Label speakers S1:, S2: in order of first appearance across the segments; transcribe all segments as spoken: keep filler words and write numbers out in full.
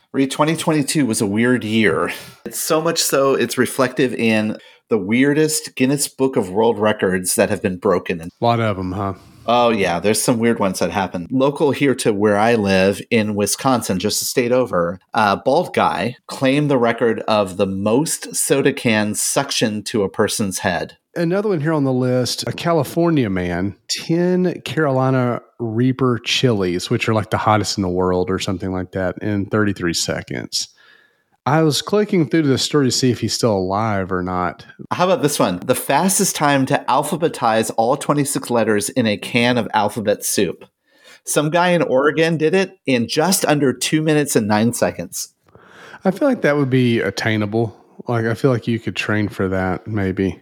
S1: Reed, twenty twenty-two was a weird year. It's so much so it's reflective in the weirdest Guinness Book of World Records that have been broken.
S2: A lot of them, huh?
S1: Oh, yeah. There's some weird ones that happened. Local here to where I live in Wisconsin, just a state over, a bald guy claimed the record of the most soda cans suctioned to a person's head.
S2: Another one here on the list, a California man, ten Carolina Reaper chilies, which are like the hottest in the world or something like that, in thirty-three seconds. I was clicking through the story to see if he's still alive or not.
S1: How about this one? The fastest time to alphabetize all twenty-six letters in a can of alphabet soup. Some guy in Oregon did it in just under two minutes and nine seconds.
S2: I feel like that would be attainable. Like, I feel like you could train for that, maybe.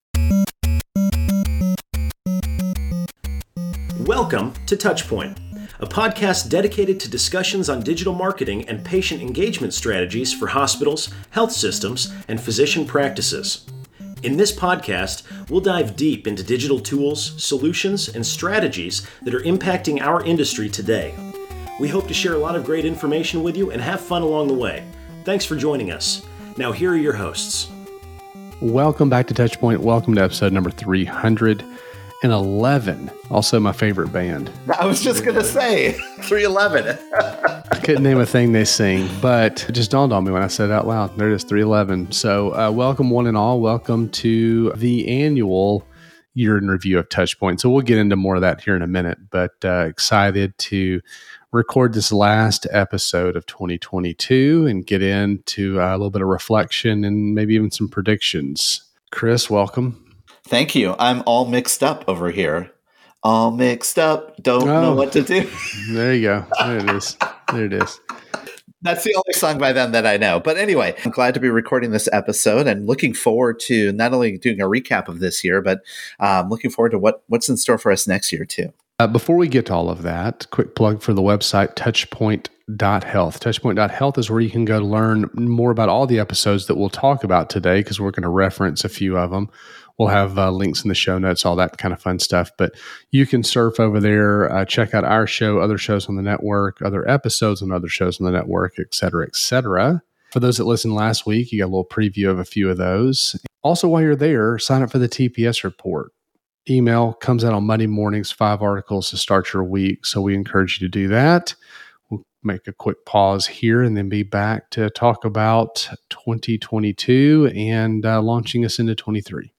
S3: Welcome to Touchpoint, a podcast dedicated to discussions on digital marketing and patient engagement strategies for hospitals, health systems, and physician practices. In this podcast, we'll dive deep into digital tools, solutions, and strategies that are impacting our industry today. We hope to share a lot of great information with you and have fun along the way. Thanks for joining us. Now, here are your hosts.
S2: Welcome back to Touchpoint. Welcome to episode number three hundred eleven. Also my favorite band.
S1: I was just going to say, three eleven.
S2: I couldn't name a thing they sing, but it just dawned on me when I said it out loud. There it is, three eleven. So uh, welcome one and all. Welcome to the annual year in review of Touchpoint. So we'll get into more of that here in a minute, but uh, excited to record this last episode of twenty twenty-two and get into uh, a little bit of reflection and maybe even some predictions. Chris, welcome.
S1: Thank you. I'm all mixed up over here. All mixed up. Don't oh, know what to do.
S2: There you go. There it is. There it is.
S1: That's the only song by them that I know. But anyway, I'm glad to be recording this episode and looking forward to not only doing a recap of this year, but um, looking forward to what, what's in store for us next year too.
S2: Uh, before we get to all of that, quick plug for the website, touchpoint dot health. touchpoint dot health is where you can go to learn more about all the episodes that we'll talk about today, because we're going to reference a few of them. We'll have uh, links in the show notes, all that kind of fun stuff. But you can surf over there, uh, check out our show, other shows on the network, other episodes on other shows on the network, et cetera, et cetera. For those that listened last week, you got a little preview of a few of those. Also, while you're there, sign up for the T P S report. Email comes out on Monday mornings, five articles to start your week. So we encourage you to do that. We'll make a quick pause here and then be back to talk about twenty twenty-two and uh, launching us into twenty-three.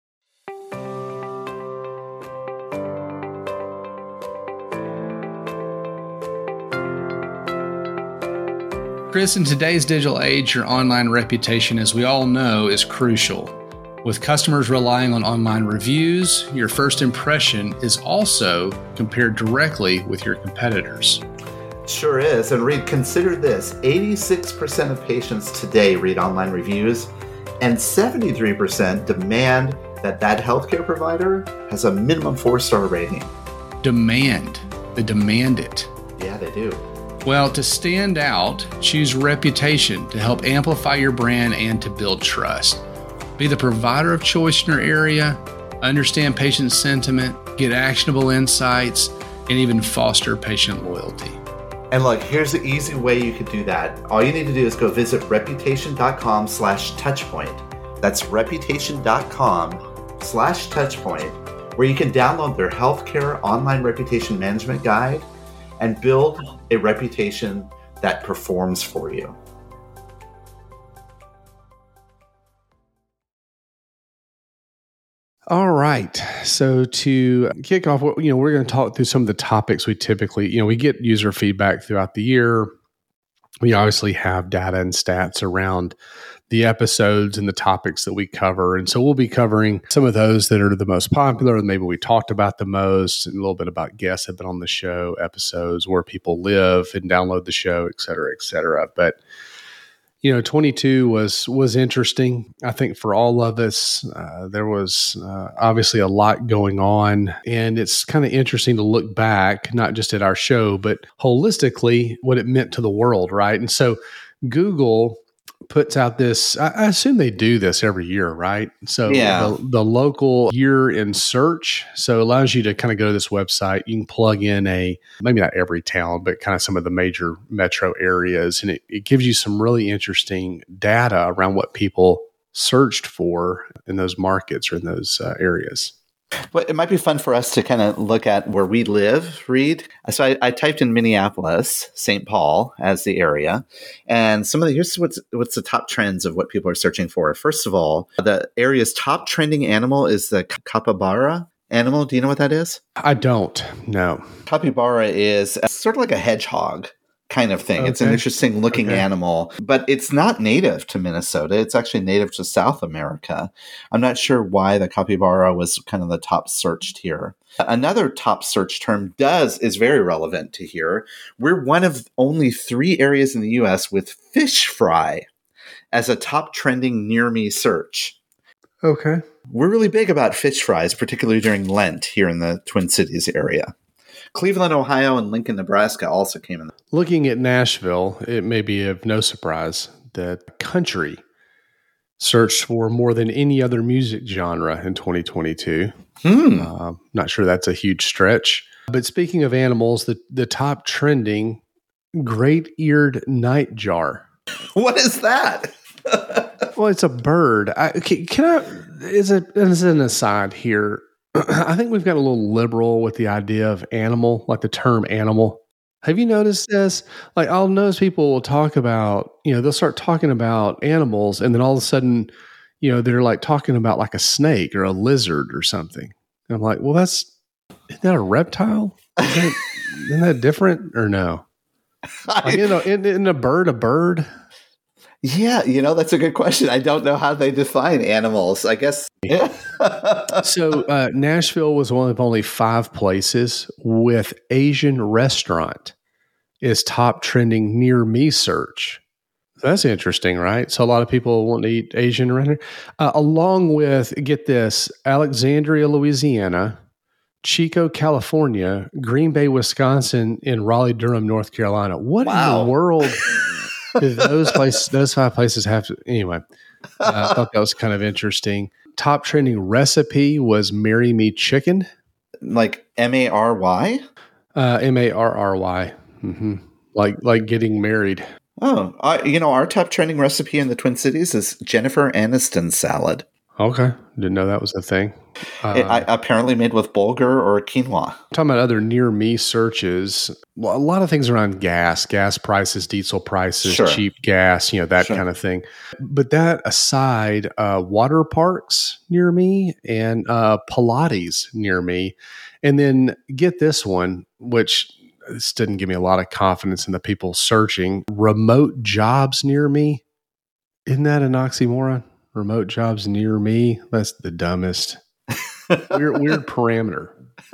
S2: Chris, in today's digital age, your online reputation, as we all know, is crucial. With customers relying on online reviews, your first impression is also compared directly with your competitors.
S1: Sure is. And Reed, consider this. eighty-six percent of patients today read online reviews, and seventy-three percent demand that that healthcare provider has a minimum four-star rating.
S2: Demand. They demand it.
S1: Yeah, they do.
S2: Well, to stand out, choose reputation to help amplify your brand and to build trust. Be the provider of choice in your area, understand patient sentiment, get actionable insights, and even foster patient loyalty.
S1: And look, here's the easy way you could do that. All you need to do is go visit reputation.com slash touchpoint. That's reputation.com slash touchpoint, where you can download their healthcare online reputation management guide and build a reputation that performs for you.
S2: All right. So to kick off, you know, we're going to talk through some of the topics we typically, you know, we get user feedback throughout the year. We obviously have data and stats around the episodes and the topics that we cover. And so we'll be covering some of those that are the most popular, and maybe we talked about the most, and a little bit about guests that have been on the show, episodes, where people live and download the show, et cetera, et cetera. But, you know, twenty-two was was interesting, I think, for all of us. Uh, there was uh, obviously a lot going on, and it's kind of interesting to look back, not just at our show, but holistically what it meant to the world, right? And so Google puts out this, I, I assume they do this every year, right? So
S1: Yeah.
S2: the, the local year in search, so it allows you to kind of go to this website. You can plug in a, maybe not every town, but kind of some of the major metro areas. And it, it gives you some really interesting data around what people searched for in those markets or in those uh, areas.
S1: But it might be fun for us to kind of look at where we live, Reed. So I, I typed in Minneapolis, Saint Paul as the area. And some of the, here's what's, what's the top trends of what people are searching for. First of all, the area's top trending animal is the capybara animal. Do you know what that is?
S2: I don't, no.
S1: Capybara is sort of like a hedgehog kind of thing. Okay. It's an interesting looking okay. animal, but it's not native to Minnesota. It's actually native to South America. I'm not sure why the capybara was kind of the top searched here. Another top search term does is very relevant to here. We're one of only three areas in the U S with fish fry as a top trending near me search.
S2: Okay.
S1: We're really big about fish fries, particularly during Lent here in the Twin Cities area. Cleveland, Ohio, and Lincoln, Nebraska also came in.
S2: Looking at Nashville, it may be of no surprise that country searched for more than any other music genre in twenty twenty-two.
S1: Hmm.
S2: Uh, not sure that's a huge stretch. But speaking of animals, the, the top trending great-eared nightjar.
S1: What is that?
S2: Well, it's a bird. I, can, can I, is it, as an aside here, I think we've got a little liberal with the idea of animal, like the term animal. Have you noticed this? Like, I'll notice people will talk about, you know, they'll start talking about animals, and then all of a sudden, you know, they're like talking about like a snake or a lizard or something. And I'm like, well, that's, isn't that a reptile? Is that, isn't that different or no? Like, you know, isn't, isn't a bird a bird?
S1: Yeah, you know, that's a good question. I don't know how they define animals. I guess. Yeah.
S2: So uh, Nashville was one of only five places with Asian restaurant is top trending near me search. That's interesting, right? So a lot of people want to eat Asian restaurant, uh, along with, get this, Alexandria, Louisiana, Chico, California, Green Bay, Wisconsin, and Raleigh, Durham, North Carolina. What
S1: wow.
S2: in the world do those places, those five places have to, anyway, uh, I thought that was kind of interesting. Top trending recipe was Marry Me Chicken.
S1: Like M A R Y?
S2: Uh, M A R R Y. Mm-hmm. Like, like getting married.
S1: Oh, I, you know, our top trending recipe in the Twin Cities is Jennifer Aniston salad.
S2: Okay. Didn't know that was a thing. Uh,
S1: it, I, apparently made with bulgur or quinoa.
S2: Talking about other near me searches, well, a lot of things around gas, gas prices, diesel prices,
S1: sure.
S2: cheap gas, you know, that
S1: sure.
S2: kind of thing. But that aside, uh, water parks near me and uh, Pilates near me. And then get this one, which this didn't give me a lot of confidence in the people searching, remote jobs near me. Isn't that an oxymoron? Remote jobs near me? That's the dumbest. weird, weird parameter.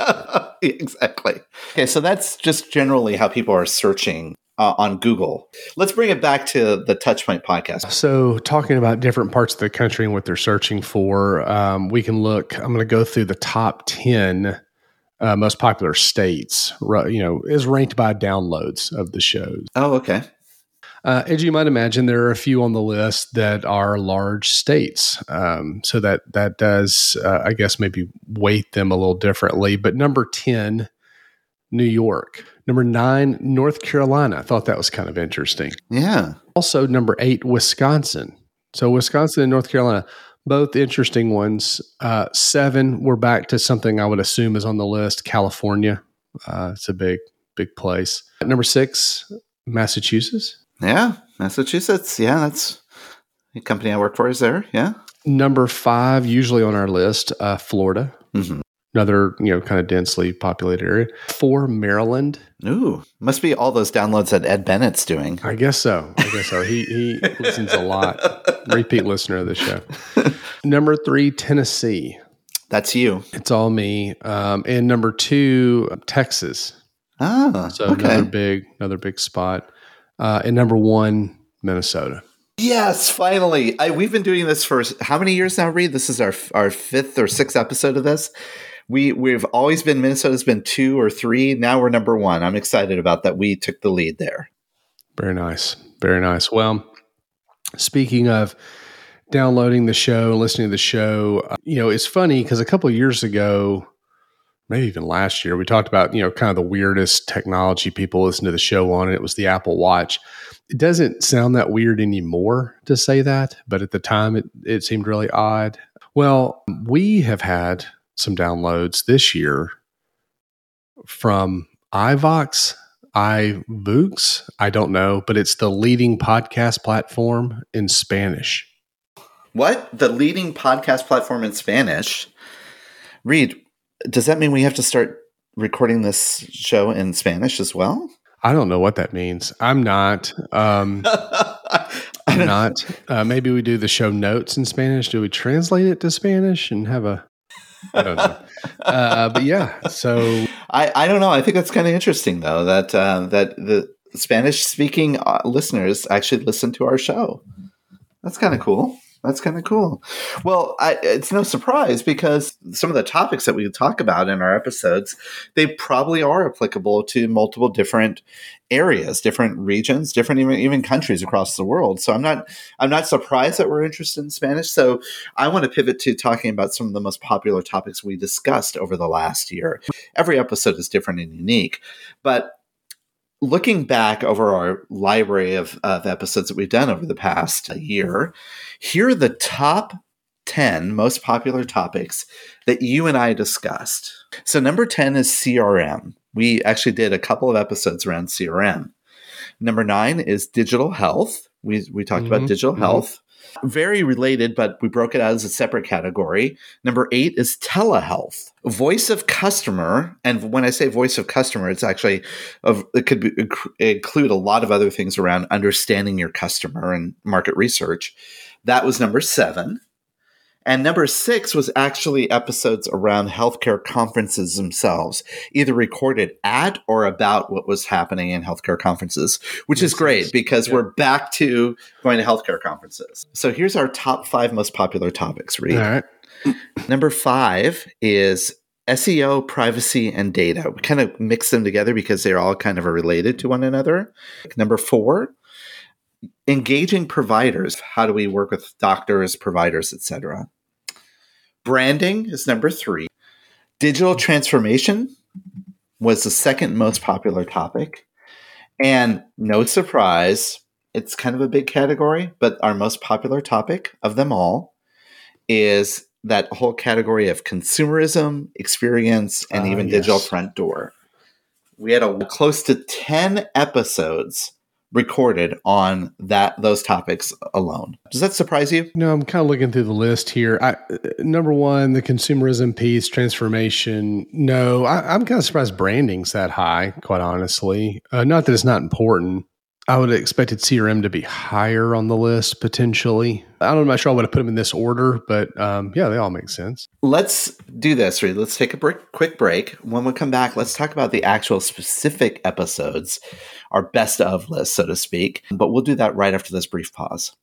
S1: Exactly. Okay, so that's just generally how people are searching uh, on Google. Let's bring it back to the Touchpoint podcast.
S2: So talking about different parts of the country and what they're searching for, um, we can look, I'm going to go through the top ten uh, most popular states, you know, is ranked by downloads of the shows.
S1: Oh, okay.
S2: Uh, as you might imagine, there are a few on the list that are large states. Um, so that that does, uh, I guess, maybe weight them a little differently. But number ten, New York. Number nine, North Carolina. I thought that was kind of interesting.
S1: Yeah.
S2: Also, number eight, Wisconsin. So Wisconsin and North Carolina, both interesting ones. Uh, seven, we're back to something I would assume is on the list, California. Uh, it's a big, big place. Number six, Massachusetts.
S1: Yeah, Massachusetts. Yeah, that's the company I work for is there. Yeah.
S2: Number five, usually on our list, uh, Florida.
S1: Mm-hmm.
S2: Another, you know, kind of densely populated area. Four, Maryland.
S1: Ooh, must be all those downloads that Ed Bennett's doing.
S2: I guess so. I guess so. He he listens a lot. Repeat listener of the show. Number three, Tennessee.
S1: That's you.
S2: It's all me. Um, and number two, Texas.
S1: Ah,
S2: so
S1: okay.
S2: another big, another big spot. Uh, and number one, Minnesota.
S1: Yes, finally. I, we've been doing this for how many years now, Reed? This is our our fifth or sixth episode of this. We, we've always been, Minnesota's been two or three. Now we're number one. I'm excited about that. We took the lead there.
S2: Very nice. Very nice. Well, Speaking of downloading the show, listening to the show, uh, you know, it's funny because a couple of years ago, maybe even last year, we talked about, you know, kind of the weirdest technology people listen to the show on, and it was the Apple Watch. It doesn't sound that weird anymore to say that, but at the time it, it seemed really odd. Well, we have had some downloads this year from iVox, iVoox, I don't know, but it's the leading podcast platform in Spanish.
S1: What? The leading podcast platform in Spanish? Reed, does that mean we have to start recording this show in Spanish as well?
S2: I don't know what that means. I'm not. Um, I'm not. Uh, maybe we do the show notes in Spanish. Do we translate it to Spanish and have a... I don't know. Uh, but yeah, so...
S1: I, I don't know. I think that's kind of interesting, though, that uh, that the Spanish-speaking uh, listeners actually listen to our show. That's kind of cool. That's kind of cool. Well, I, it's no surprise because some of the topics that we talk about in our episodes, they probably are applicable to multiple different areas, different regions, different even, even countries across the world. So I'm not I'm not surprised that we're interested in Spanish. So I want to pivot to talking about some of the most popular topics we discussed over the last year. Every episode is different and unique, but looking back over our library of, of episodes that we've done over the past year, here are the top ten most popular topics that you and I discussed. So number ten is C R M. We actually did a couple of episodes around C R M. Number nine is digital health. We, we talked mm-hmm. about digital mm-hmm. health. Very related, but we broke it out as a separate category. Number eight is telehealth. Voice of customer. And when I say voice of customer, it's actually, of, it could be, include a lot of other things around understanding your customer and market research. That was number seven. And number six was actually episodes around healthcare conferences themselves, either recorded at or about what was happening in healthcare conferences, which Makes is great sense. because yeah. we're back to going to healthcare conferences. So here's our top five most popular topics, Reed. All right. Number five is S E O, privacy, and data. We kind of mix them together because they're all kind of related to one another. Number four, engaging providers. How do we work with doctors, providers, et cetera? Branding is number three. Digital transformation was the second most popular topic. And no surprise, it's kind of a big category, but our most popular topic of them all is that whole category of consumerism, experience, and uh, even yes. digital front door. We had a close to ten episodes recorded on that those topics alone. Does that surprise you?
S2: No, I'm kind of looking through the list here. I, number one, the consumerism piece, transformation. No, I, I'm kind of surprised branding's that high, quite honestly. Uh, not that it's not important. I would have expected C R M to be higher on the list, potentially. I'm not sure I would have put them in this order, but um, yeah, they all make sense.
S1: Let's do this, Reed. Let's take a break, quick break. When we come back, let's talk about the actual specific episodes, our best of list, so to speak. But we'll do that right after this brief pause.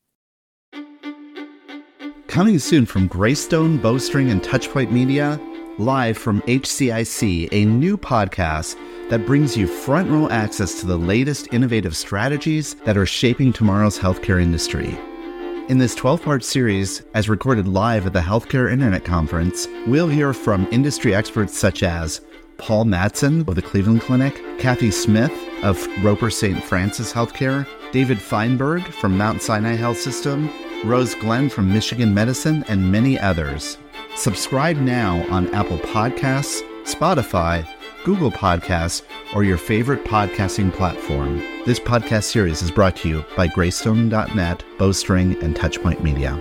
S4: Coming soon from Greystone, Bowstring, and Touchpoint Media, live from H C I C, a new podcast that brings you front row access to the latest innovative strategies that are shaping tomorrow's healthcare industry. In this twelve-part series, as recorded live at the Healthcare Internet Conference, we'll hear from industry experts such as Paul Mattson of the Cleveland Clinic, Kathy Smith of Roper Saint Francis Healthcare, David Feinberg from Mount Sinai Health System, Rose Glenn from Michigan Medicine, and many others. Subscribe now on Apple Podcasts, Spotify, Google Podcasts, or your favorite podcasting platform. This podcast series is brought to you by Greystone dot net, Bowstring, and Touchpoint Media.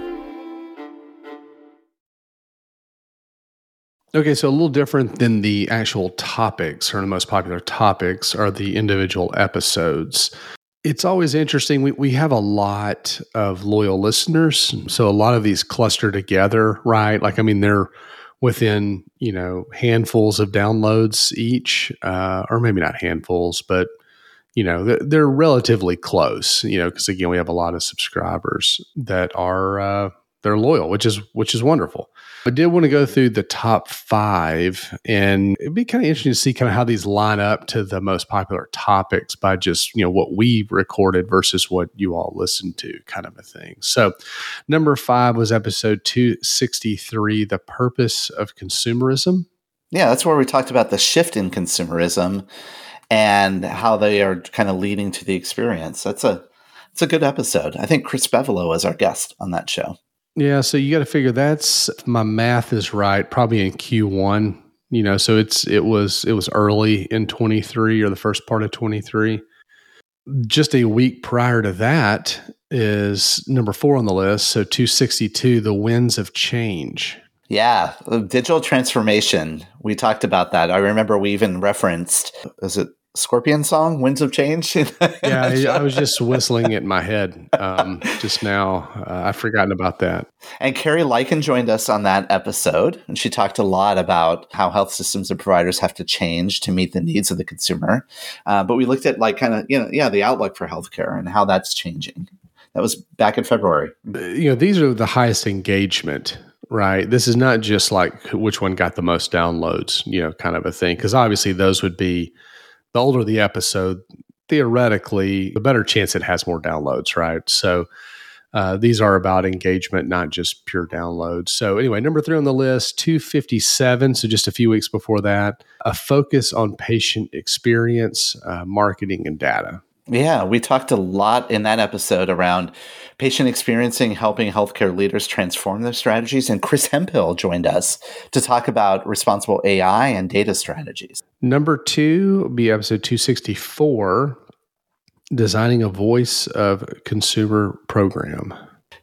S2: Okay, so a little different than the actual topics, or the most popular topics, are the individual episodes. It's always interesting. We we have a lot of loyal listeners, so a lot of these cluster together, right? Like, I mean, they're within, you know, handfuls of downloads each, uh, or maybe not handfuls, but, you know, they're, they're relatively close, you know, because, again, we have a lot of subscribers that are, uh, they're loyal, which is which is wonderful. I did want to go through the top five, and it'd be kind of interesting to see kind of how these line up to the most popular topics by just, you know, what we recorded versus what you all listened to, kind of a thing. So number five was episode two sixty-three, The Purpose of Consumerism.
S1: Yeah, that's where we talked about the shift in consumerism and how they are kind of leading to the experience. That's a, it's a good episode. I think Chris Bevolo was our guest on that show.
S2: Yeah, so you got to figure that's, if my math is right, probably in Q one, you know, so it's it was it was early in twenty-three or the first part of twenty-three. Just a week prior to that is number four on the list, so two sixty-two, The Winds of Change.
S1: Yeah, digital transformation. We talked about that. I remember we even referenced, is it Scorpion song, Winds of Change?
S2: Yeah, I, I was just whistling it in my head um, just now. Uh, I've forgotten about that.
S1: And Carrie Lycan joined us on that episode, and she talked a lot about how health systems and providers have to change to meet the needs of the consumer. Uh, but we looked at like kind of, you know, yeah, the outlook for healthcare and how that's changing. That was back in February.
S2: You know, these are the highest engagement, right? This is not just like which one got the most downloads, you know, kind of a thing. Because obviously those would be, the older the episode, theoretically, the better chance it has more downloads, right? So uh, these are about engagement, not just pure downloads. So anyway, number three on the list, two fifty-seven, so just a few weeks before that, a focus on patient experience, uh, marketing, and data.
S1: Yeah, we talked a lot in that episode around patient experiencing, helping healthcare leaders transform their strategies. And Chris Hemphill joined us to talk about responsible A I and data strategies.
S2: Number two would be episode two sixty-four, Designing a Voice of Consumer Program.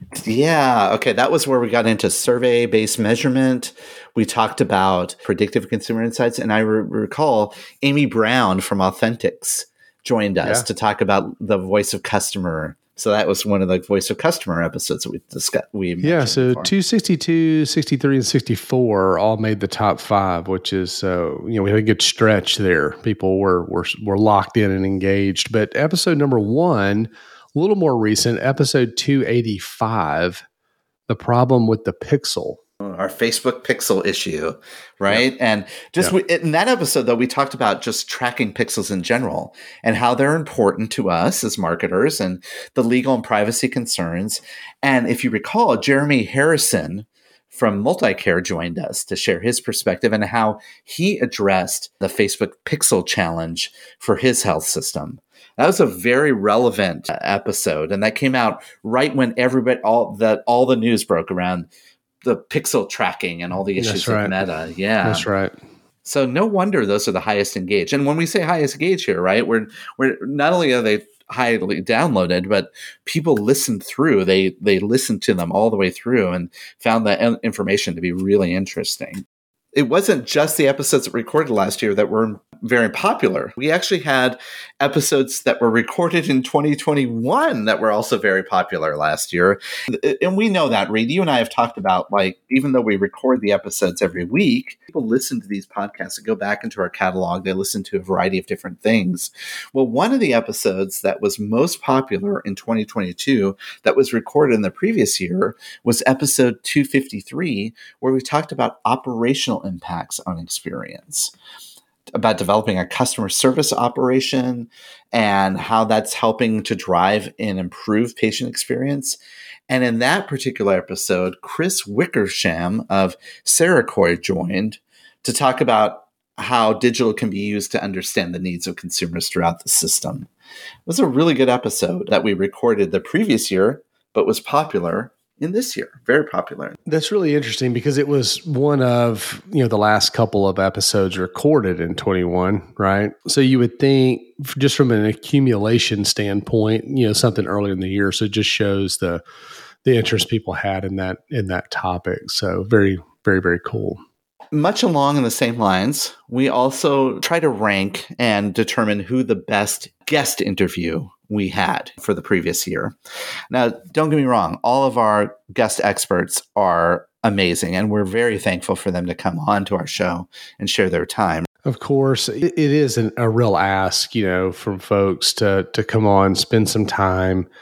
S1: Yeah. Okay. That was where we got into survey-based measurement. We talked about predictive consumer insights. And I re- recall Amy Brown from Authentics joined us
S2: yeah.
S1: to talk about the voice of customer. So that was one of the voice of customer episodes that we discussed. We
S2: yeah. So
S1: before.
S2: two sixty-two, sixty-three, and sixty-four all made the top five, which is, uh, you know, we had a good stretch there. People were, were, were locked in and engaged. But episode number one, a little more recent, episode two eighty-five, The Problem with the Pixel.
S1: Our Facebook pixel issue, right? Yep. And just
S2: yep.
S1: we, in that episode, though, we talked about just tracking pixels in general and how they're important to us as marketers and the legal and privacy concerns. And if you recall, Jeremy Harrison from Multicare joined us to share his perspective and how he addressed the Facebook pixel challenge for his health system. That was a very relevant episode, and that came out right when everybody, all the all the news broke around the pixel tracking and all the issues
S2: That's right.
S1: of Meta. Yeah.
S2: That's right.
S1: So no wonder those are the highest engaged. And when we say highest engaged here, right, we're we're not only are they highly downloaded, but people listened through. They they listened to them all the way through and found that information to be really interesting. It wasn't just the episodes that we recorded last year that were very popular. We actually had episodes that were recorded in twenty twenty-one that were also very popular last year. And we know that, Reed. You and I have talked about, like, even though we record the episodes every week, people listen to these podcasts and go back into our catalog. They listen to a variety of different things. Well, one of the episodes that was most popular in twenty twenty-two that was recorded in the previous year was episode two fifty-three, where we talked about operational impacts on experience, about developing a customer service operation and how that's helping to drive and improve patient experience. And in that particular episode, Chris Wickersham of Saracoy joined to talk about how digital can be used to understand the needs of consumers throughout the system. It was a really good episode that we recorded the previous year, but was popular in this year. Very popular.
S2: That's really interesting because it was one of, you know, the last couple of episodes recorded in twenty-one, right? So you would think just from an accumulation standpoint, you know, something earlier in the year. So it just shows the the interest people had in that in that topic. So very, very, very cool.
S1: Much along in the same lines, we also try to rank and determine who the best guest interview we had for the previous year. Now, don't get me wrong, all of our guest experts are amazing, and we're very thankful for them to come on to our show and share their time.
S2: Of course, it, it is an, a real ask, you know, from folks to to come on, spend some time,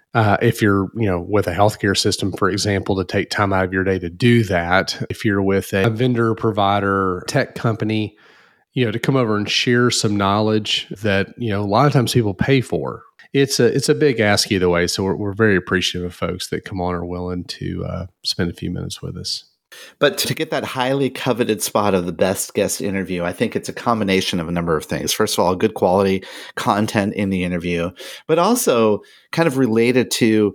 S2: Uh, if you're, you know, with a healthcare system, for example, to take time out of your day to do that. If you're with a vendor, provider, tech company, you know, to come over and share some knowledge that, you know, a lot of times people pay for. It's a it's a big ask either way. So we're, we're very appreciative of folks that come on or willing to uh, spend a few minutes with us.
S1: But to get that highly coveted spot of the best guest interview, I think it's a combination of a number of things. First of all, good quality content in the interview, but also kind of related to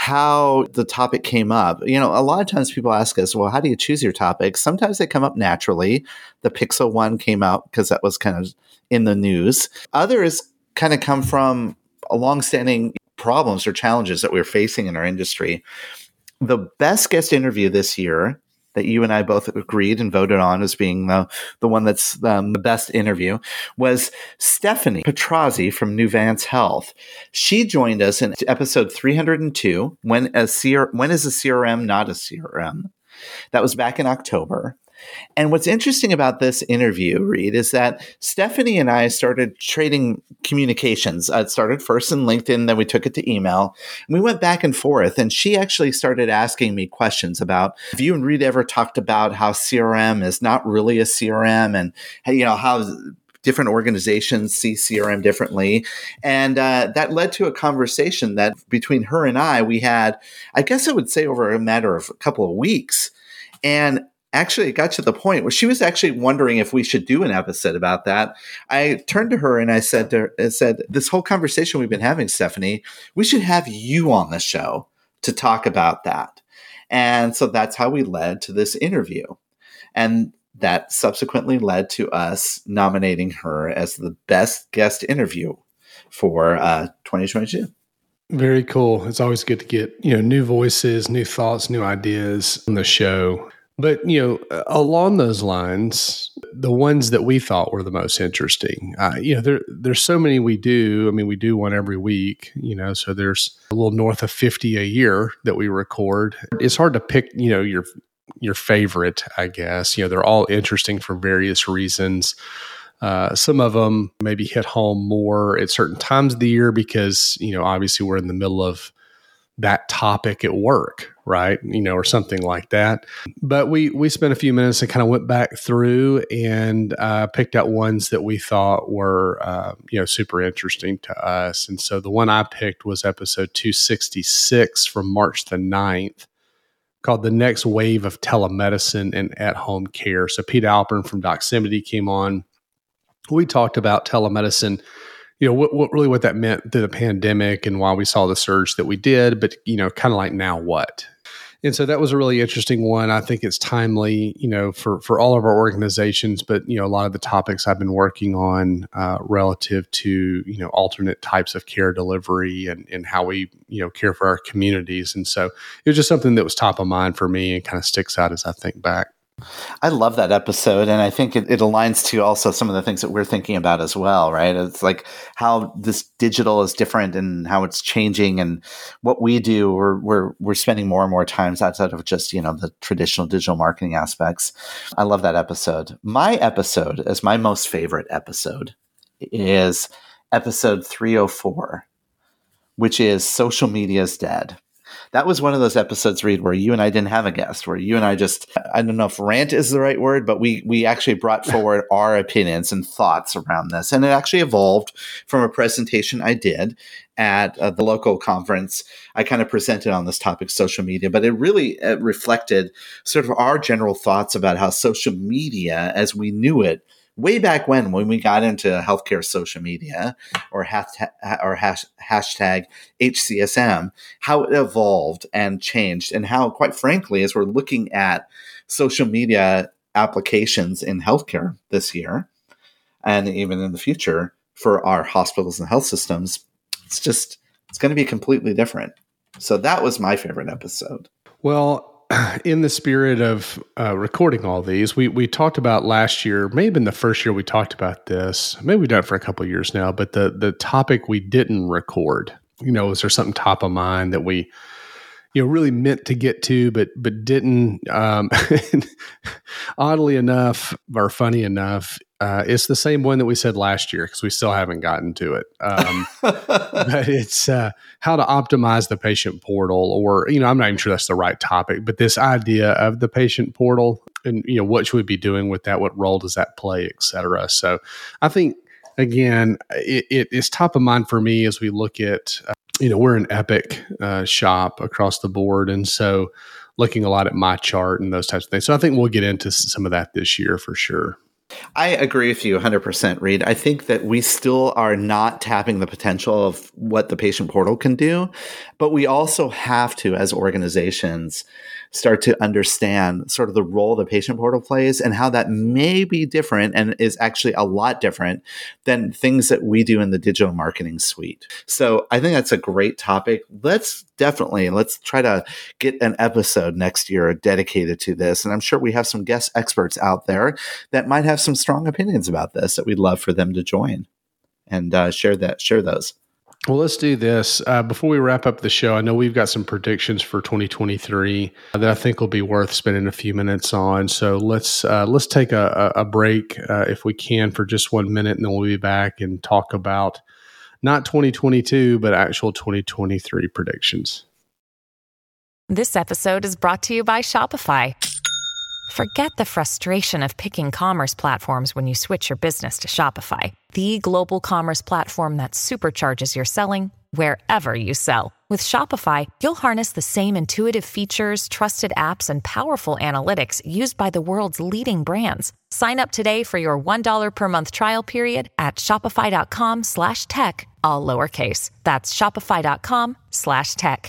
S1: how the topic came up. You know, a lot of times people ask us, well, how do you choose your topics? Sometimes they come up naturally. The Pixel one came out because that was kind of in the news. Others kind of come from a longstanding problems or challenges that we're facing in our industry. The best guest interview this year that you and I both agreed and voted on as being the, the one that's um, the best interview was Stephanie Petrozzi from Nuvance Health. She joined us in episode three hundred two, when, a C R, when is a C R M not a C R M? That was back in October. And what's interesting about this interview, Reed, is that Stephanie and I started trading communications. Uh, it started first in LinkedIn, then we took it to email. And we went back and forth, and she actually started asking me questions about, have you and Reed ever talked about how C R M is not really a C R M, and you know how different organizations see C R M differently. And uh, that led to a conversation that between her and I, we had, I guess I would say over a matter of a couple of weeks. And actually, it got to the point where she was actually wondering if we should do an episode about that. I turned to her and I said to her, I said, this whole conversation we've been having, Stephanie, we should have you on the show to talk about that. And so that's how we led to this interview. And that subsequently led to us nominating her as the best guest interview for uh, twenty twenty-two.
S2: Very cool. It's always good to get, you know, new voices, new thoughts, new ideas on the show. But, you know, along those lines, the ones that we thought were the most interesting, uh, you know, there there's so many we do. I mean, we do one every week, you know, so there's a little north of fifty a year that we record. It's hard to pick, you know, your your favorite, I guess. You know, they're all interesting for various reasons. Uh, some of them maybe hit home more at certain times of the year because, you know, obviously we're in the middle of that topic at work, right? You know, or something like that. But we we spent a few minutes and kind of went back through and uh, picked out ones that we thought were, uh, you know, super interesting to us. And so the one I picked was episode two sixty-six from March the ninth, called The Next Wave of Telemedicine and At-Home Care. So Pete Alpern from Doximity came on. We talked about telemedicine, you know, what, what really what that meant through the pandemic and why we saw the surge that we did, but, you know, kind of like now what? And so that was a really interesting one. I think it's timely, you know, for, for all of our organizations, but, you know, a lot of the topics I've been working on uh, relative to, you know, alternate types of care delivery and, and how we, you know, care for our communities. And so it was just something that was top of mind for me and kind of sticks out as I think back.
S1: I love that episode, and I think it, it aligns to also some of the things that we're thinking about as well, right? It's like how this digital is different and how it's changing, and what we do, we're we're we're spending more and more times outside of just, you know, the traditional digital marketing aspects. I love that episode. My episode, as my most favorite episode, is episode three oh four, which is Social Media is Dead. That was one of those episodes, Reed, where you and I didn't have a guest, where you and I just, I don't know if rant is the right word, but we we actually brought forward our opinions and thoughts around this. And it actually evolved from a presentation I did at uh, the local conference. I kind of presented on this topic, social media, but it really uh, reflected sort of our general thoughts about how social media, as we knew it, way back when, when we got into healthcare social media or hashtag, or hash, hashtag H C S M, how it evolved and changed, and how, quite frankly, as we're looking at social media applications in healthcare this year and even in the future for our hospitals and health systems, it's just, it's going to be completely different. So that was my favorite episode.
S2: Well, in the spirit of uh, recording all these, we we talked about last year, maybe in the first year we talked about this, maybe we've done it for a couple of years now, but the the topic we didn't record, you know, is there something top of mind that we, you know, really meant to get to, but but didn't. Um, oddly enough, or funny enough, uh, it's the same one that we said last year because we still haven't gotten to it. Um, but it's uh, how to optimize the patient portal, or you know, I'm not even sure that's the right topic, but this idea of the patient portal, and you know, what should we be doing with that? What role does that play, et cetera. So, I think again, it, it is top of mind for me as we look at. Uh, You know, we're an Epic uh, shop across the board. And so looking a lot at my chart and those types of things. So I think we'll get into some of that this year for sure.
S1: I agree with you one hundred percent, Reed. I think that we still are not tapping the potential of what the patient portal can do, but we also have to, as organizations, start to understand sort of the role the patient portal plays and how that may be different and is actually a lot different than things that we do in the digital marketing suite. So I think that's a great topic. Let's definitely, let's try to get an episode next year dedicated to this. And I'm sure we have some guest experts out there that might have some strong opinions about this that we'd love for them to join and uh, share that, share those.
S2: Well, let's do this. Uh, before we wrap up the show, I know we've got some predictions for twenty twenty-three that I think will be worth spending a few minutes on. So let's uh, let's take a, a break uh, if we can for just one minute, and then we'll be back and talk about not twenty twenty-two, but actual twenty twenty-three predictions.
S5: This episode is brought to you by Shopify. Forget the frustration of picking commerce platforms when you switch your business to Shopify, the global commerce platform that supercharges your selling wherever you sell. With Shopify, you'll harness the same intuitive features, trusted apps, and powerful analytics used by the world's leading brands. Sign up today for your one dollar per month trial period at shopify.com slash tech, all lowercase. That's shopify.com slash tech.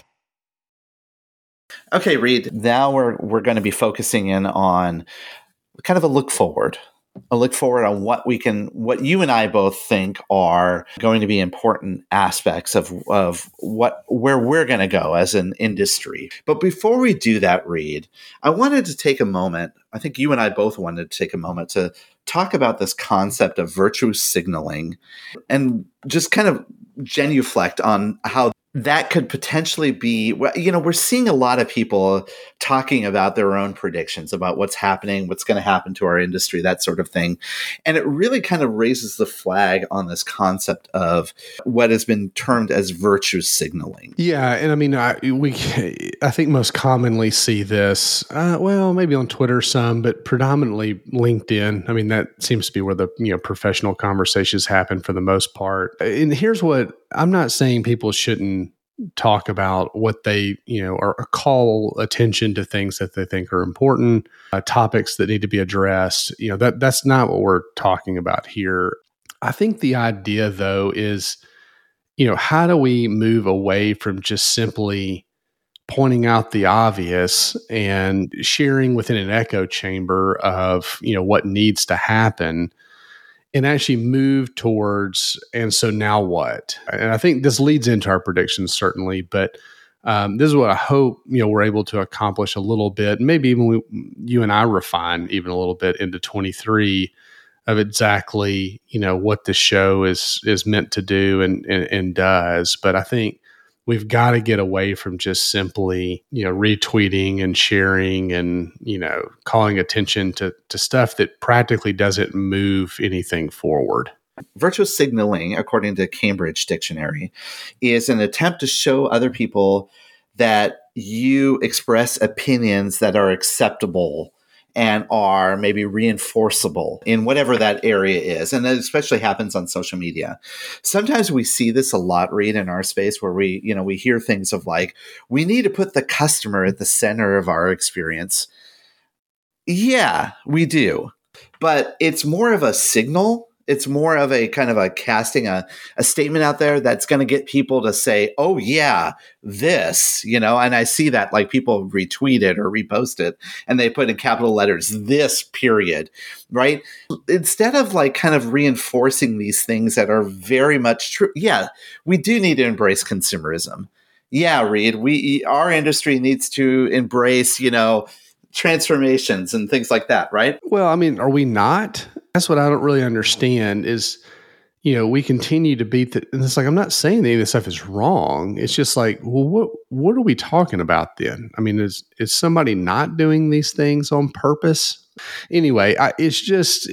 S1: Okay, Reed, now we're we're going to be focusing in on kind of a look forward, a look forward on what we can, what you and I both think are going to be important aspects of, of what, where we're going to go as an industry. But before we do that, Reed, I wanted to take a moment. I think you and I both wanted to take a moment to talk about this concept of virtue signaling and just kind of genuflect on how that could potentially be, you know, we're seeing a lot of people talking about their own predictions about what's happening, what's going to happen to our industry, that sort of thing. And it really kind of raises the flag on this concept of what has been termed as virtue signaling.
S2: Yeah. And I mean, I, we, I think most commonly see this, uh, well, maybe on Twitter some, but predominantly LinkedIn. I mean, that seems to be where the, you know, professional conversations happen for the most part. And here's what, I'm not saying people shouldn't talk about what they, you know, or, or call attention to things that they think are important, uh, topics that need to be addressed. You know, that that's not what we're talking about here. I think the idea, though, is, you know, how do we move away from just simply pointing out the obvious and sharing within an echo chamber of, you know, what needs to happen, and actually move towards, and so now what? And I think this leads into our predictions, certainly, but um, this is what I hope, you know, we're able to accomplish a little bit, maybe even we, you and I refine even a little bit into twenty-three of exactly, you know, what the show is is meant to do and, and, and does. But I think we've got to get away from just simply, you know, retweeting and sharing and, you know, calling attention to, to stuff that practically doesn't move anything forward.
S1: Virtue signaling, according to Cambridge Dictionary, is an attempt to show other people that you express opinions that are acceptable and are maybe reinforceable in whatever that area is. And that especially happens on social media. Sometimes we see this a lot, Reed, in our space where we, you know, we hear things of like, we need to put the customer at the center of our experience. Yeah, we do. But it's more of a signal. It's more of a kind of a casting a, a statement out there that's going to get people to say, oh, yeah, this, you know, and I see that like people retweet it or repost it and they put in capital letters, this period, right? Instead of like kind of reinforcing these things that are very much true. Yeah, we do need to embrace consumerism. Yeah, Reed, we, our industry needs to embrace, you know, transformations and things like that, right?
S2: Well, I mean, are we not? That's what I don't really understand is, you know, we continue to beat the, and it's like, I'm not saying any of this stuff is wrong. It's just like, well, what, what are we talking about then? I mean, is, is somebody not doing these things on purpose? Anyway, I, it's just,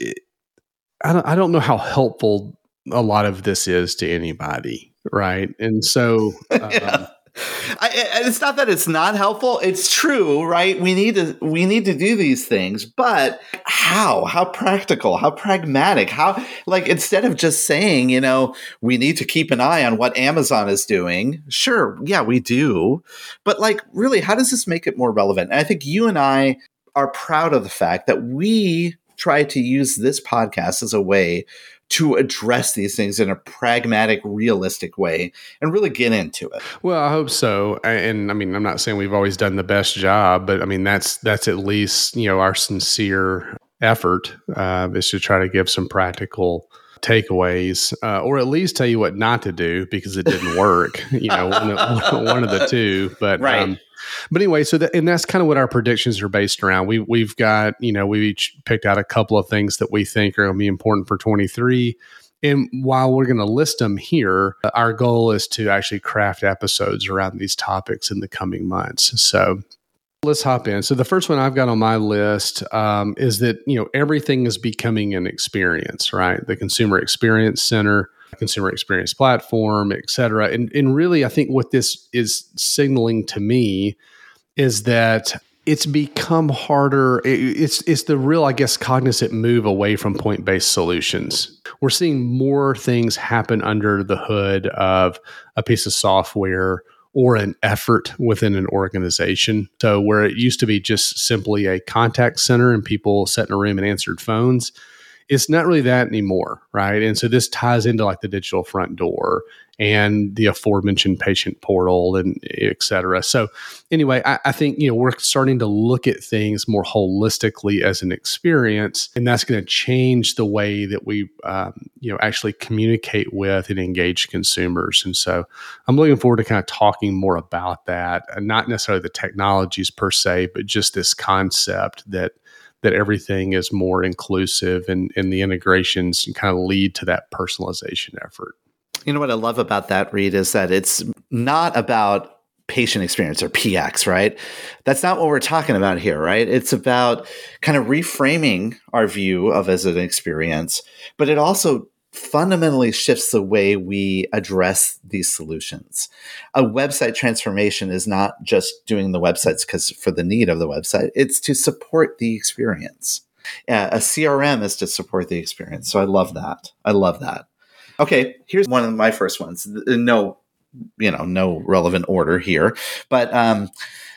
S2: I don't, I don't know how helpful a lot of this is to anybody. Right. And so, um,
S1: yeah. I, it's not that it's not helpful. It's true, right? We need to we need to do these things, but how? How practical? How pragmatic? How, like, instead of just saying, you know, we need to keep an eye on what Amazon is doing. Sure, yeah, we do, but like, really, how does this make it more relevant? And I think you and I are proud of the fact that we try to use this podcast as a way to address these things in a pragmatic, realistic way and really get into it.
S2: Well, I hope so. And I mean, I'm not saying we've always done the best job, but I mean, that's, that's at least, you know, our sincere effort uh, is to try to give some practical takeaways, uh, or at least tell you what not to do because it didn't work, you know, one of, one of the two, but,
S1: right.
S2: um, but anyway, so that, and that's kind of what our predictions are based around. We, we've got, you know, we each picked out a couple of things that we think are going to be important for twenty-three. And while we're going to list them here, our goal is to actually craft episodes around these topics in the coming months. So let's hop in. So the first one I've got on my list um, is that, you know, everything is becoming an experience, right? The Consumer Experience Center, Consumer Experience Platform, et cetera. And, and really, I think what this is signaling to me is that it's become harder. It, it's it's the real, I guess, cognizant move away from point-based solutions. We're seeing more things happen under the hood of a piece of software or an effort within an organization. So where it used to be just simply a contact center and people sat in a room and answered phones, it's not really that anymore, right? And so this ties into like the digital front door and the aforementioned patient portal and et cetera. So anyway, I, I think, you know, we're starting to look at things more holistically as an experience, and that's going to change the way that we, um, you know, actually communicate with and engage consumers. And so I'm looking forward to kind of talking more about that, and not necessarily the technologies per se, but just this concept that that everything is more inclusive and, and the integrations kind of lead to that personalization effort.
S1: You know what I love about that, Reed, is that it's not about patient experience or P X, right? That's not what we're talking about here, right? It's about kind of reframing our view of as an experience, but it also fundamentally shifts the way we address these solutions. A website transformation is not just doing the websites because for the need of the website, it's to support the experience. Uh, a C R M is to support the experience. So I love that. I love that. Okay, here's one of my first ones. No, you know, no relevant order here, but um,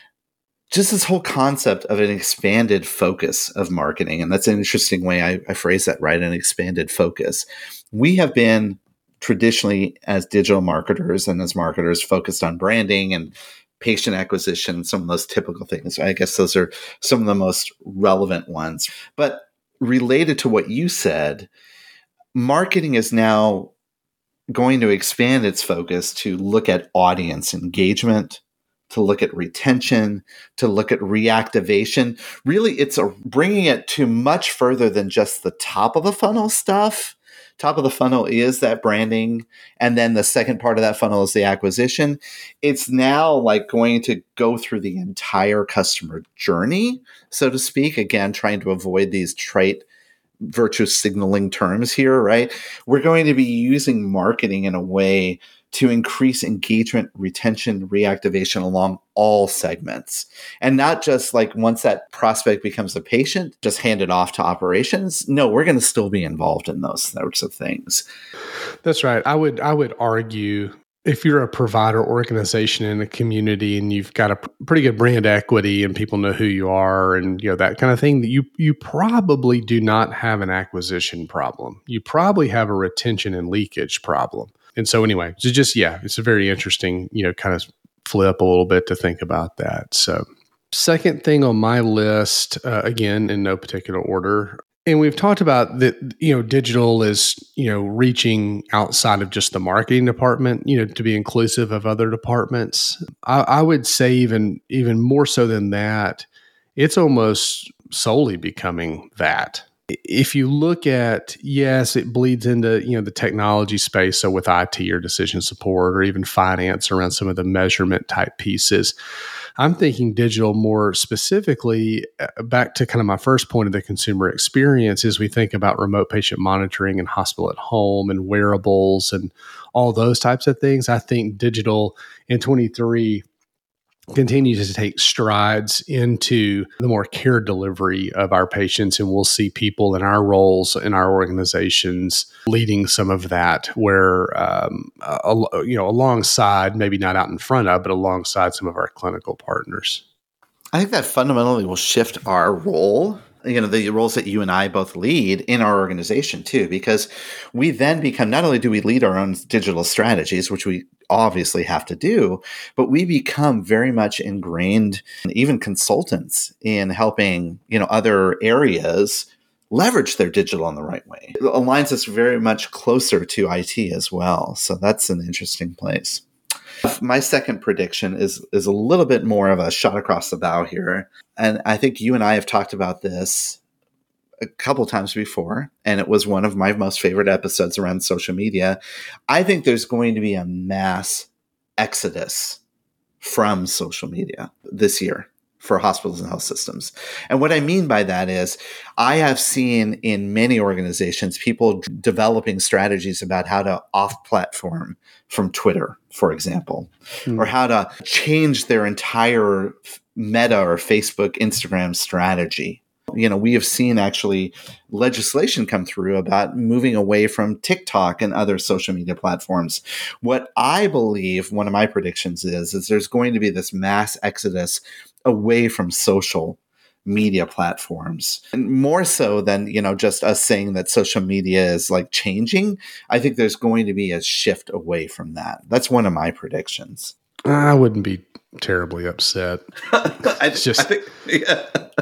S1: just this whole concept of an expanded focus of marketing. And that's an interesting way I, I phrase that, right? An expanded focus. We have been traditionally, as digital marketers and as marketers, focused on branding and patient acquisition, some of those typical things. I guess those are some of the most relevant ones. But related to what you said, marketing is now going to expand its focus to look at audience engagement, to look at retention, to look at reactivation. Really, it's a, bringing it to much further than just the top of the funnel stuff. Top of the funnel is that branding. And then the second part of that funnel is the acquisition. It's now like going to go through the entire customer journey, so to speak. Again, trying to avoid these trite virtue signaling terms here, right? We're going to be using marketing in a way to increase engagement, retention, reactivation along all segments. And not just like once that prospect becomes a patient, just hand it off to operations. No, we're going to still be involved in those sorts of things.
S2: That's right. I would I would argue if you're a provider organization in a community and you've got a pretty good brand equity and people know who you are and you know that kind of thing, that you you probably do not have an acquisition problem. You probably have a retention and leakage problem. And so anyway, so just, yeah, it's a very interesting, you know, kind of flip a little bit to think about that. So second thing on my list, uh, again, in no particular order, and we've talked about that, you know, digital is, you know, reaching outside of just the marketing department, you know, to be inclusive of other departments. I, I would say even, even more so than that, it's almost solely becoming that. if you look at, yes, it bleeds into, you know, the technology space. So with I T or decision support or even finance around some of the measurement type pieces, I'm thinking digital more specifically uh, back to kind of my first point of the consumer experience as we think about remote patient monitoring and hospital at home and wearables and all those types of things. I think digital in twenty-three continues to take strides into the more care delivery of our patients. And we'll see people in our roles in our organizations leading some of that where, um, uh, you know, alongside, maybe not out in front of, but alongside some of our clinical partners.
S1: I think that fundamentally will shift our role, you know, the roles that you and I both lead in our organization too, because we then become, not only do we lead our own digital strategies, which we obviously have to do, but we become very much ingrained, even consultants in helping, you know, other areas leverage their digital in the right way. It aligns us very much closer to I T as well. So that's an interesting place. My second prediction is is a little bit more of a shot across the bow here. And I think you and I have talked about this a couple times before, and it was one of my most favorite episodes around social media. I think there's going to be a mass exodus from social media this year for hospitals and health systems. And what I mean by that is I have seen in many organizations people d- developing strategies about how to off-platform from Twitter, for example, mm. or how to change their entire Meta or Facebook, Instagram strategy. You know, we have seen actually legislation come through about moving away from TikTok and other social media platforms. What I believe, one of my predictions is, is there's going to be this mass exodus away from social media platforms. And more so than, you know, just us saying that social media is like changing. I think there's going to be a shift away from that. That's one of my predictions.
S2: I wouldn't be terribly upset. It's just I think, yeah.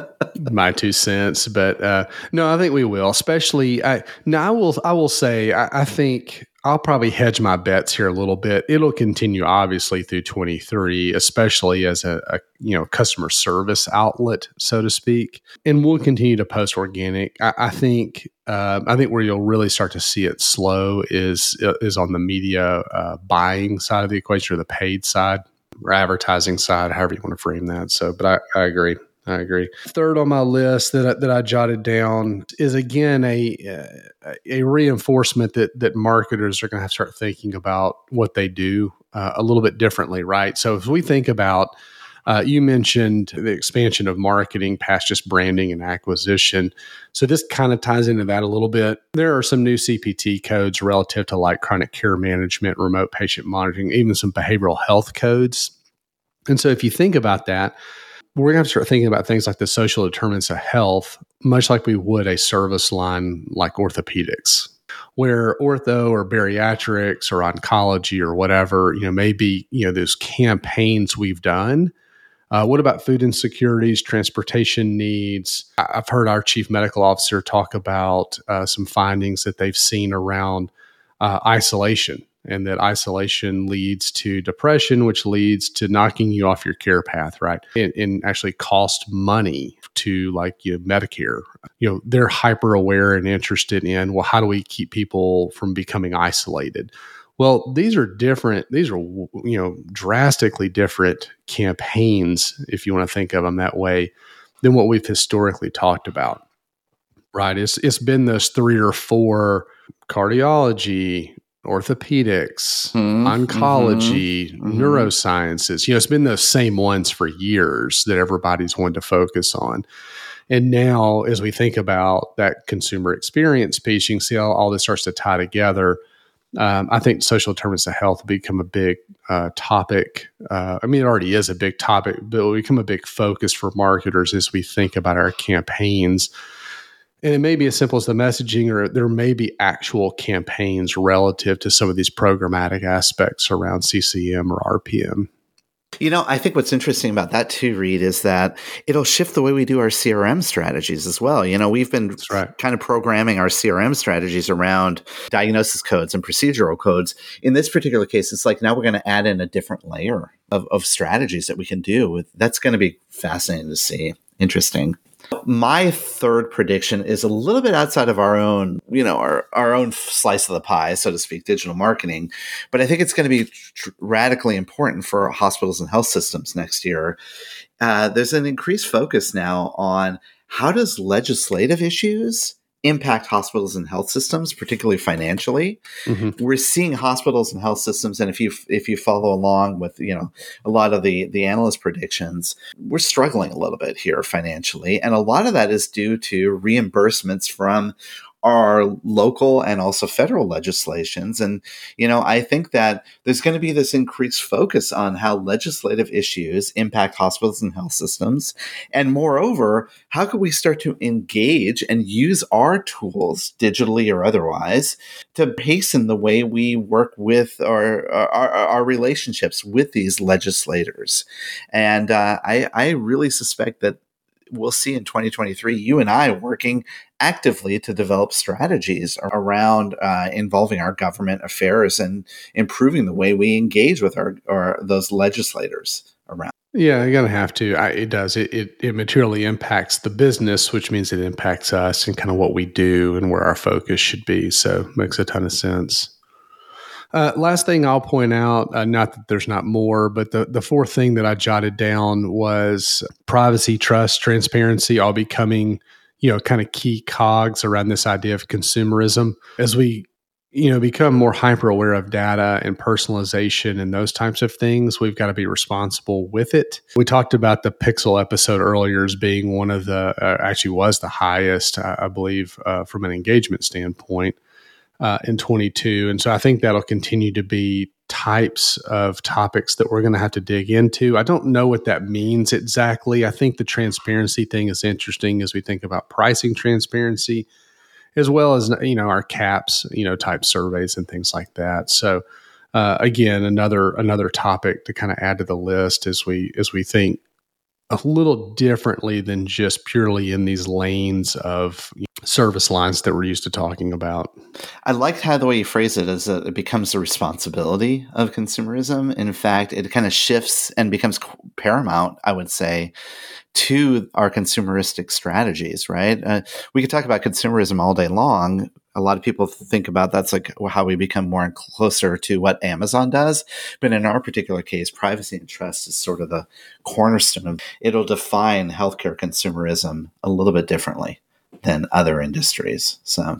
S2: my two cents, but uh, no, I think we will. Especially, I, no, I will. I will say, I, I think I'll probably hedge my bets here a little bit. It'll continue, obviously, through twenty-three, especially as a, a you know customer service outlet, so to speak, and we'll continue to post organic. I, I think. Uh, I think where you'll really start to see it slow is is on the media uh, buying side of the equation, or the paid side, or advertising side, however you want to frame that. So, but I, I agree. I agree. Third on my list that I, that I jotted down is again a uh, a reinforcement that that marketers are going to have to start thinking about what they do uh, a little bit differently, right? So if we think about, uh, you mentioned the expansion of marketing past just branding and acquisition. So this kind of ties into that a little bit. There are some new C P T codes relative to like chronic care management, remote patient monitoring, even some behavioral health codes. And so if you think about that, we're going to have to start thinking about things like the social determinants of health, much like we would a service line like orthopedics, where ortho or bariatrics or oncology or whatever, you know, maybe, you know, those campaigns we've done. Uh, what about food insecurities, transportation needs? I've heard our chief medical officer talk about uh, some findings that they've seen around uh, isolation. And that isolation leads to depression, which leads to knocking you off your care path, right? And, and actually cost money to like you know, Medicare. You know, they're hyper aware and interested in, well, how do we keep people from becoming isolated? Well, these are different. These are, you know, drastically different campaigns, if you want to think of them that way, than what we've historically talked about, right? It's it's been those three or four cardiology, orthopedics, mm-hmm. oncology, mm-hmm. neurosciences. You know, it's been those same ones for years that everybody's wanted to focus on. And now, as we think about that consumer experience piece, you can see how all this starts to tie together. Um, I think social determinants of health will become a big uh, topic. Uh, I mean, it already is a big topic, but it will become a big focus for marketers as we think about our campaigns. And it may be as simple as the messaging, or there may be actual campaigns relative to some of these programmatic aspects around C C M or R P M.
S1: You know, I think what's interesting about that too, Reed, is that it'll shift the way we do our C R M strategies as well. You know, we've been right. kind of programming our C R M strategies around diagnosis codes and procedural codes. In this particular case, it's like now we're going to add in a different layer of, of strategies that we can do with. That's going to be fascinating to see. Interesting. My third prediction is a little bit outside of our own, you know, our, our own slice of the pie, so to speak, digital marketing. But I think it's going to be tr- radically important for hospitals and health systems next year. Uh, there's an increased focus now on how does legislative issues impact hospitals and health systems, particularly financially. Mm-hmm. We're seeing hospitals and health systems, and if you if you follow along with you know a lot of the the analyst predictions, we're struggling a little bit here financially, and a lot of that is due to reimbursements from our local and also federal legislations. And, you know, I think that there's going to be this increased focus on how legislative issues impact hospitals and health systems. And moreover, how could we start to engage and use our tools, digitally or otherwise, to hasten the way we work with our, our, our relationships with these legislators? And uh, I, I really suspect that we'll see in twenty twenty-three, you and I working actively to develop strategies around uh, involving our government affairs and improving the way we engage with our, our those legislators around.
S2: Yeah, you're gonna have to. I, it does. It, it it materially impacts the business, which means it impacts us and kind of what we do and where our focus should be. So it makes a ton of sense. Uh, last thing I'll point out, uh, not that there's not more, but the, the fourth thing that I jotted down was privacy, trust, transparency, all becoming, you know, kind of key cogs around this idea of consumerism. As we, you know, become more hyper aware of data and personalization and those types of things, we've got to be responsible with it. We talked about the Pixel episode earlier as being one of the, uh, actually was the highest, I, I believe, uh, from an engagement standpoint. Uh, in twenty-two. And so I think that'll continue to be types of topics that we're going to have to dig into. I don't know what that means exactly. I think the transparency thing is interesting as we think about pricing transparency, as well as, you know, our caps, you know, type surveys and things like that. So uh, again, another another topic to kind of add to the list as we as we think a little differently than just purely in these lanes of service lines that we're used to talking about.
S1: I liked how the way you phrase it is that it becomes the responsibility of consumerism. In fact, it kind of shifts and becomes paramount, I would say, to our consumeristic strategies, right? Uh, we could talk about consumerism all day long. A lot of people think about that's like how we become more closer to what Amazon does. But in our particular case, privacy and trust is sort of the cornerstone of it'll define healthcare consumerism a little bit differently than other industries. So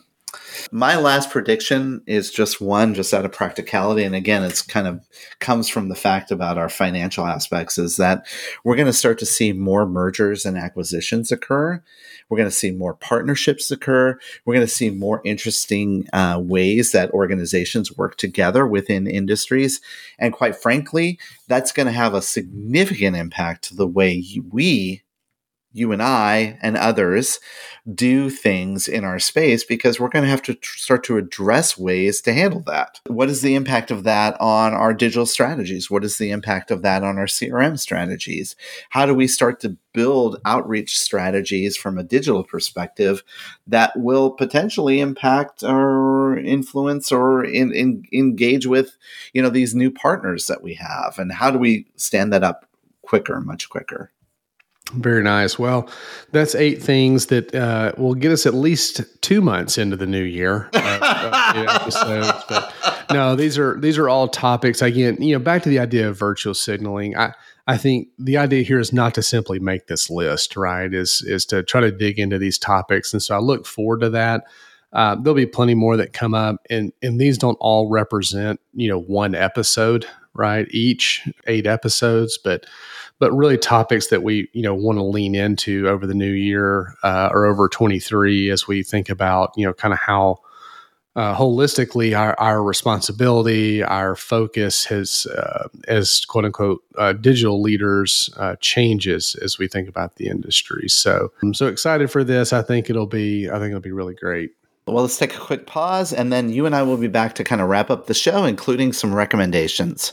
S1: my last prediction is just one, just out of practicality. And again, it's kind of comes from the fact about our financial aspects is that we're going to start to see more mergers and acquisitions occur. We're going to see more partnerships occur. We're going to see more interesting uh, ways that organizations work together within industries. And quite frankly, that's going to have a significant impact to the way we, you and I and others do things in our space, because we're going to have to tr- start to address ways to handle that. What is the impact of that on our digital strategies? What is the impact of that on our C R M strategies? How do we start to build outreach strategies from a digital perspective that will potentially impact or influence or in, in, engage with, you know, these new partners that we have? And how do we stand that up quicker, much quicker?
S2: Very nice. Well, that's eight things that uh, will get us at least two months into the new year. Uh, new episodes, but no, these are these are all topics. Again, you know, back to the idea of virtual signaling. I I think the idea here is not to simply make this list, right? Is is to try to dig into these topics, and so I look forward to that. Uh, there'll be plenty more that come up, and and these don't all represent, you know, one episode, right? Each eight episodes, but. But really topics that we, you know, want to lean into over the new year uh, or over twenty-three as we think about, you know, kind of how uh, holistically our, our responsibility, our focus has, uh, as quote unquote, uh, digital leaders uh, changes as we think about the industry. So I'm so excited for this. I think it'll be, I think it'll be really great.
S1: Well, let's take a quick pause, and then you and I will be back to kind of wrap up the show, including some recommendations.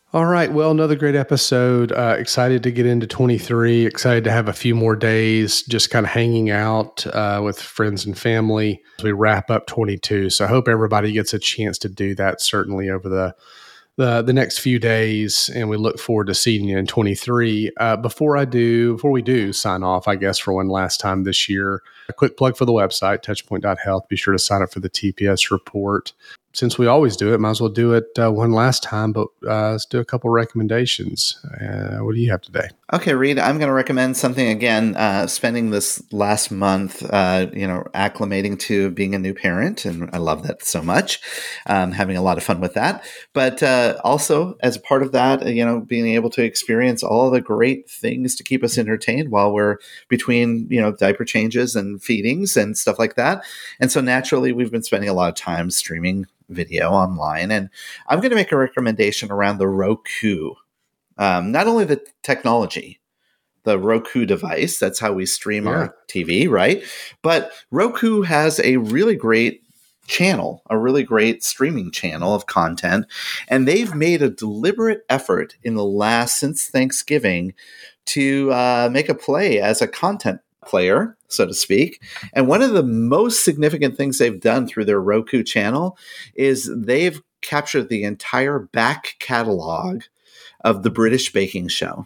S2: All right. Well, another great episode. Uh, excited to get into twenty-three. Excited to have a few more days just kind of hanging out uh, with friends and family as we wrap up twenty-two. So I hope everybody gets a chance to do that certainly over the the, the next few days. And we look forward to seeing you in twenty-three. Uh, before I do, before we do sign off, I guess for one last time this year, a quick plug for the website, touchpoint dot health. Be sure to sign up for the T P S report. Since we always do it, might as well do it uh, one last time, but uh, let's do a couple recommendations. Uh, what do you have today?
S1: Okay, Reed, I'm going to recommend something again, uh, spending this last month, uh, you know, acclimating to being a new parent. And I love that so much, um, having a lot of fun with that. But uh, also as a part of that, you know, being able to experience all the great things to keep us entertained while we're between, you know, diaper changes and feedings and stuff like that. And so naturally, we've been spending a lot of time streaming video online. And I'm going to make a recommendation around the Roku. Um, not only the technology, the Roku device, that's how we stream yeah. our T V, right? But Roku has a really great channel, a really great streaming channel of content. And they've made a deliberate effort in the last, since Thanksgiving, to uh, make a play as a content player, so to speak. And one of the most significant things they've done through their Roku channel is they've captured the entire back catalog of the British Baking Show.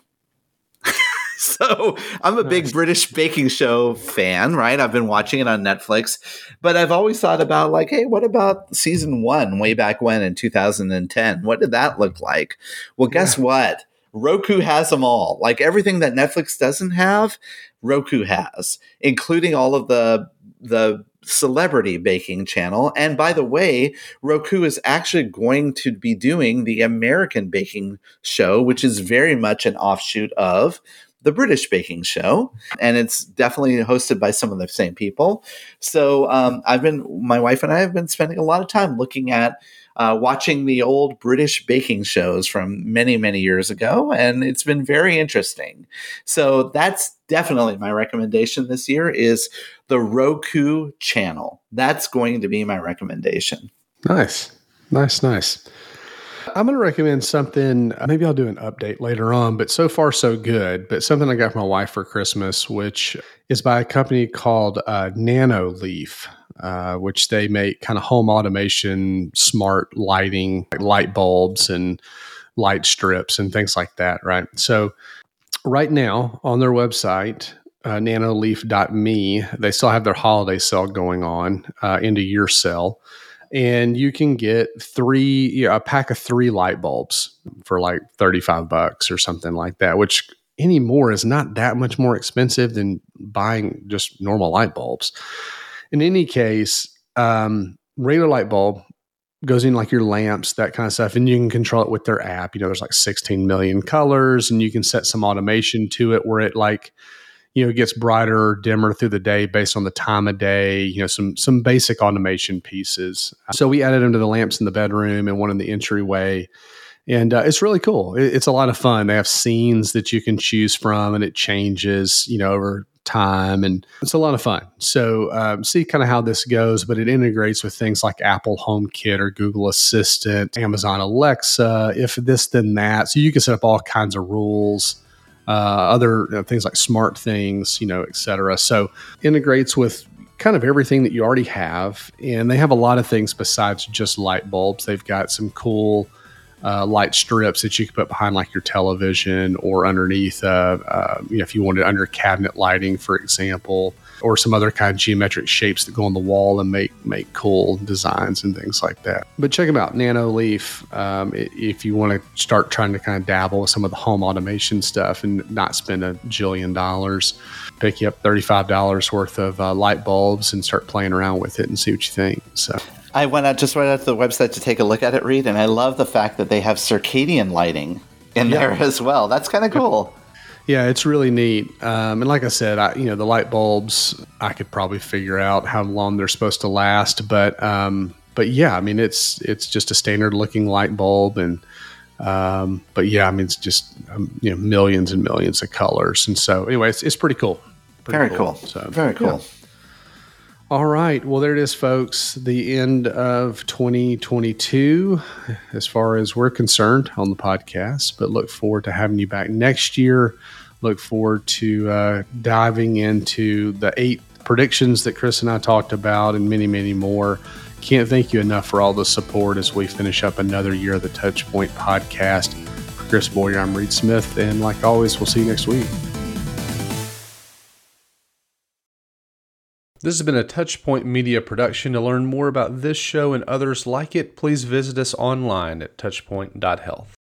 S1: So I'm a big nice. British Baking Show fan, right? I've been watching it on Netflix, but I've always thought about like, hey, what about season one way back when in two thousand ten? What did that look like? Well, guess yeah. what? Roku has them all. Like everything that Netflix doesn't have, Roku has, including all of the the celebrity baking channel. And by the way, Roku is actually going to be doing the American Baking Show, which is very much an offshoot of the British Baking Show. And it's definitely hosted by some of the same people. So um, I've been, my wife and I have been spending a lot of time looking at Uh, watching the old British baking shows from many, many years ago, and it's been very interesting. So that's definitely my recommendation this year is the Roku channel. That's going to be my recommendation.
S2: Nice, nice, nice. I'm going to recommend something, maybe I'll do an update later on, but so far so good, but something I got from my wife for Christmas, which is by a company called uh, Nanoleaf. Uh, which they make kind of home automation, smart lighting, like light bulbs and light strips and things like that, right? So right now on their website, uh, nanoleaf dot me, they still have their holiday sale going on, uh, end of year sale. And you can get three, you know, a pack of three light bulbs for like thirty-five bucks or something like that, which anymore is not that much more expensive than buying just normal light bulbs. In any case, um, regular light bulb goes in like your lamps, that kind of stuff, and you can control it with their app. You know, there's like sixteen million colors, and you can set some automation to it where it like, you know, it gets brighter or dimmer through the day based on the time of day, you know, some some basic automation pieces. So we added them to the lamps in the bedroom and one in the entryway. And uh, it's really cool. It, it's a lot of fun. They have scenes that you can choose from, and it changes, you know, over time, and it's a lot of fun. So um, see kind of how this goes, but it integrates with things like Apple HomeKit or Google Assistant, Amazon Alexa, if this, then that. So you can set up all kinds of rules, uh, other you know, things like smart things, you know, et cetera. So integrates with kind of everything that you already have. And they have a lot of things besides just light bulbs. They've got some cool Uh, light strips that you can put behind like your television or underneath, uh, uh, you know, if you wanted under cabinet lighting, for example, or some other kind of geometric shapes that go on the wall and make make cool designs and things like that. But check them out, Nanoleaf, um, if you want to start trying to kind of dabble with some of the home automation stuff and not spend a jillion dollars. Pick you up thirty-five dollars worth of uh, light bulbs and start playing around with it and see what you think. So.
S1: I went out just went out to the website to take a look at it, Reed, and I love the fact that they have circadian lighting in yeah. there as well. That's kind of cool.
S2: Yeah, it's really neat. Um, and like I said, I, you know, the light bulbs, I could probably figure out how long they're supposed to last, but um, but yeah, I mean, it's it's just a standard looking light bulb, and um, but yeah, I mean, it's just um, you know millions and millions of colors, and so anyway, it's it's pretty cool. Pretty
S1: Very cool. cool.
S2: So
S1: very cool.
S2: Yeah. All right. Well, there it is, folks. The end of twenty twenty-two, as far as we're concerned on the podcast. But look forward to having you back next year. Look forward to uh, diving into the eight predictions that Chris and I talked about and many, many more. Can't thank you enough for all the support as we finish up another year of the Touchpoint podcast. For Chris Boyer, I'm Reed Smith. And like always, we'll see you next week. This has been a Touchpoint Media production. To learn more about this show and others like it, please visit us online at touchpoint dot health.